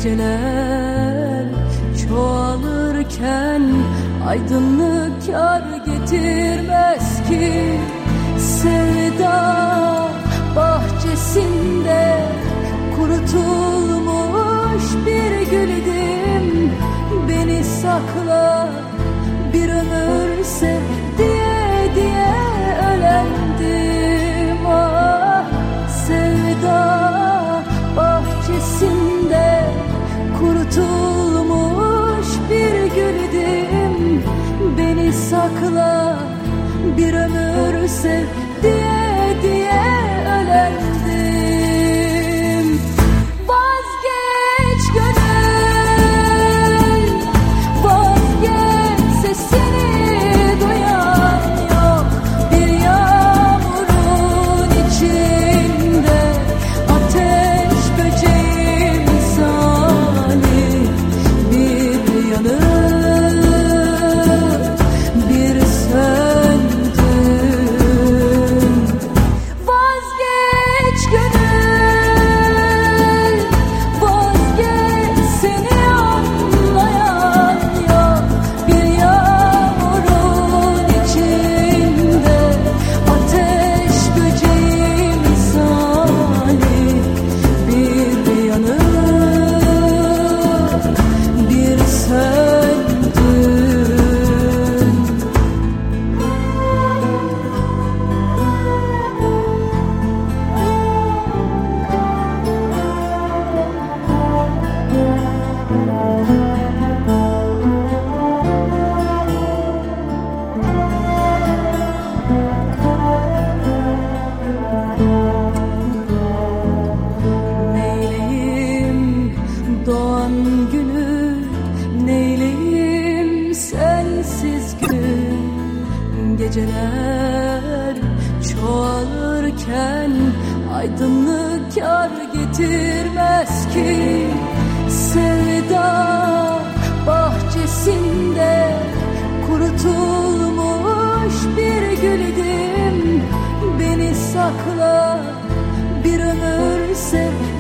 Geceler çoğalırken aydınlık kar getirmez ki. Sevda bahçesinde kurutulmuş bir gülüdüm. Beni sakla bir ömür sev diye diye ölendim. Ah, sevda bahçesinde kurutulmuş bir gülüdüm. Beni sakla bir ömür sev diye diye ölendim. Vazgeç gönül, vazgeç, sesini duyan yok. Bir yağmurun içinde ateş böceği misali bir yanıp bir söndüm. Vazgeç gönül, vazgeç, seni anlayan yok. Bir yağmurun içinde ateş böceği misali bir yanıp bir söndüm. Neyleyim doğan günü, neyleyim sensiz gün. Geceler çoğalırken aydınlık kar getirmez ki. Sevda bahçesinde kurutulmuş bir gülüdüm. Beni sakla bir ömür sev